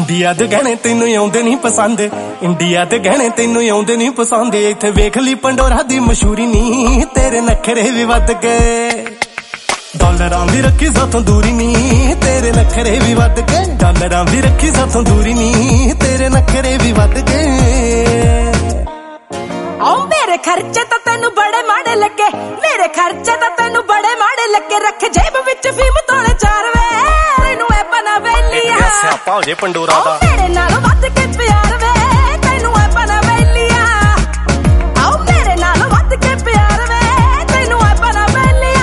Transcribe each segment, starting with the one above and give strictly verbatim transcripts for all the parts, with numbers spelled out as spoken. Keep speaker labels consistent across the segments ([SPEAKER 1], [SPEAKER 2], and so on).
[SPEAKER 1] India दे गहने तेनू आउंदे नहीं पसंद, इंडिया दे गहने तेनू आउंदे नहीं पसंद। इत्थे वेख ली पंडोरा दी मशहूरी नी, तेरे नखरे भी वध गए। डॉलरां भी रखी साथों दूरी नी, तेरे नखरे भी वध गए। डॉलरां भी रखी साथों दूरी नी, तेरे नखरे भी वध गए।
[SPEAKER 2] ओ मेरे खर्चे तो तेनू बड़े माड़े लगे, मेरे खर्चे तो तेनू बड़े माड़े लगे। रख जेब विच फीम तोले चार वे, तेनू ए पना वेलिया
[SPEAKER 1] स्यापा हो जे पंडोरा दा।
[SPEAKER 2] मेरे नालों वध के प्यार वे, तेनू ए पना वेलिया। आओ मेरे नालों वध के प्यार वे, तेनू ए पना वेलिया।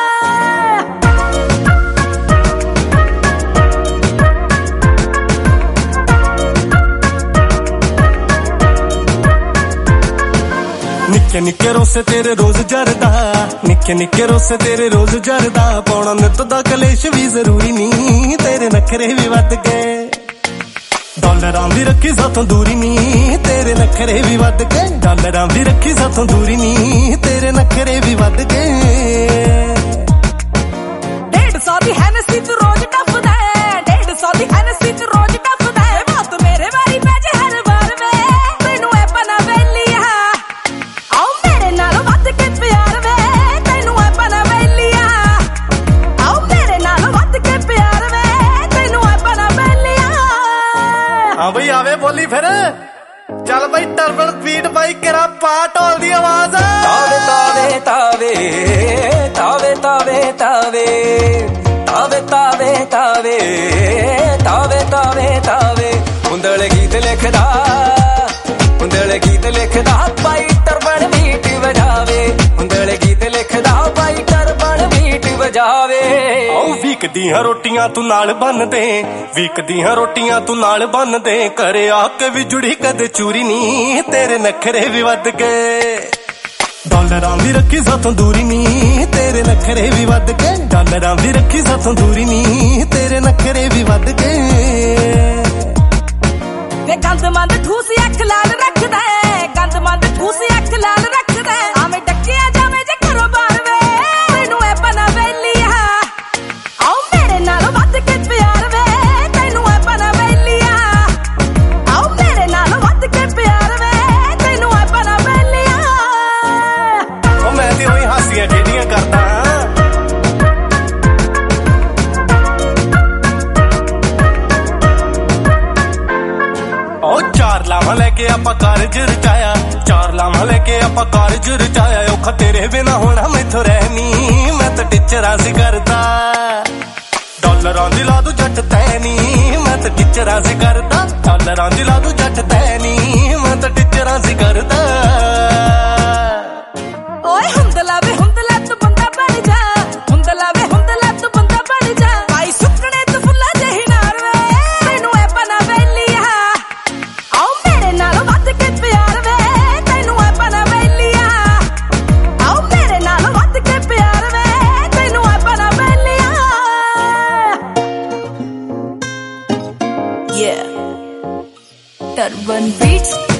[SPEAKER 1] निक्के निक्के रोसे तेरे रोज जरदा, निक्के निक्के रोसे तेरे रोज जरदा। पौना नित दा कलेश भी जरूरी नी, तेरे नखरे भी वध गए। डॉलरां भी रखी साथों दूरी नी, तेरे नखरे भी वध गए। डॉलरां भी रखी साथों दूरी नी, तेरे नखरे भी वध गए।
[SPEAKER 2] डेढ़ सौ दी हैनसी तू रोज टपदा है, डेढ़ सौ दी हैनसी तू रोज टपदा है। मौत मेरे वारी पै जे हर बार वे, तेनू ए पना वेलिया। आओ मेरे नालों वध के प्यार वे, तेनू ए पना वेलिया। आओ मेरे नालों वध के प्यार वे, तेनू ए पना वेलिया।
[SPEAKER 1] हाँ बई आवे बोली फिर चल बई टर्बल बीट बाई केरा पा ढोल दी आवाज।
[SPEAKER 3] तावे तावे तावे तावे तावे तावे तावे तावे तावे तावे तावे तावे हुंदड़ गीत लिखदा, हुंदड़ गीत लिखदा पाई टर्बल बीट बजावे। हुंदड़ गीत लिखदा पाई टर्बल बीट बजावे।
[SPEAKER 1] ओ वीक दियां रोटियां तू नाल बन दे, वीक दियां रोटियां तू नाल बन दे। करे आके भी जुड़ी कदे चूरी नी, तेरे नखरे भी वध गए। डॉलरां भी रखी साथों दूरी नी, तेरे नखरे भी वध गए। डॉलरां भी रखी साथों दूरी नी, तेरे नखरे भी वध गए।
[SPEAKER 2] वे गंद मंद ठूस अख लाल रखदा है, गंद मंद ठूस अख लाल रखदा है। आवे डकिया जावे जे घरों बाहर वे, तेनू ए पना वेलिया। आओ मेरे नालों वध के प्यार वे, तेनू ए पना वेलिया। आओ मेरे नालों वध के प्यार वे, तेनू ए पना वेलिया।
[SPEAKER 1] ओ मैं ते ओही हासियां टेढ़ियां करदा। ओ चार लावां लेके आपां कारज रचाया, चार लावां लेके आपां कारज रचाया। औखा तेरे बिना होना मैथों रहनी, मैं तो टिचरा सी करदा। डॉलरां दी ला दू जट तैनी, मैं तो टिचरा सी करदा। डॉलरां दी ला दू जट तैनी, मैं तो टिचरा सी करदा।
[SPEAKER 2] ओए हुंदला वे हुंदला तू बंदा बन जा, हुंदला वे हुंदला तू बंदा बन जा। भाई सुकने तू फुल्ला जही नार वे, तेनू ए पना वेलिया। आओ मेरे नालों वध के प्यार वे, तेनू ए पना वेलिया। आओ मेरे नालों वध के प्यार वे, तेनू ए पना वेलिया। Yeah, Turban Beats।